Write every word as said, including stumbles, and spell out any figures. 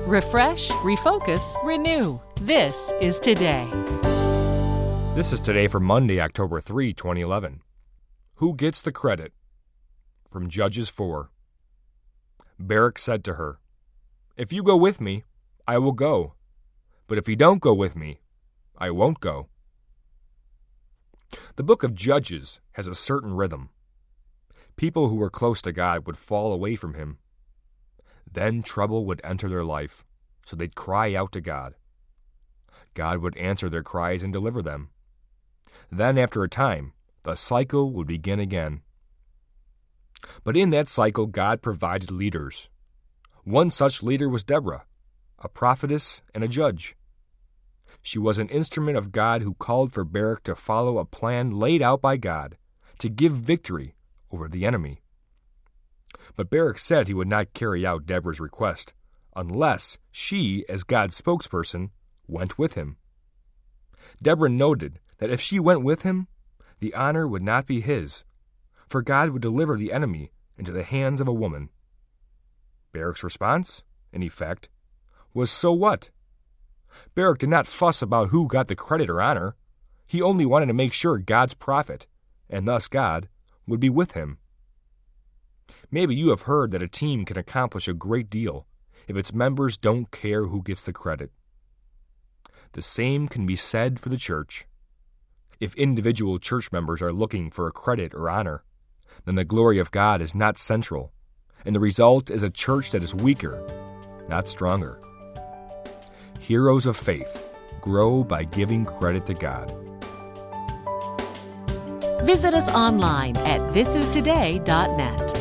Refresh, refocus, renew. This is Today. This is Today for Monday, October third, twenty eleven. Who gets the credit? From Judges four. Barak said to her, "If you go with me, I will go. But if you don't go with me, I won't go." The book of Judges has a certain rhythm. People who were close to God would fall away from him. Then trouble would enter their life, so they'd cry out to God. God would answer their cries and deliver them. Then, after a time, the cycle would begin again. But in that cycle, God provided leaders. One such leader was Deborah, a prophetess and a judge. She was an instrument of God who called for Barak to follow a plan laid out by God to give victory over the enemy. But Barak said he would not carry out Deborah's request unless she, as God's spokesperson, went with him. Deborah noted that if she went with him, the honor would not be his, for God would deliver the enemy into the hands of a woman. Barak's response, in effect, was, "So what?" Barak did not fuss about who got the credit or honor. He only wanted to make sure God's prophet, and thus God, would be with him. Maybe you have heard that a team can accomplish a great deal if its members don't care who gets the credit. The same can be said for the church. If individual church members are looking for a credit or honor, then the glory of God is not central, and the result is a church that is weaker, not stronger. Heroes of faith grow by giving credit to God. Visit us online at this is today dot net.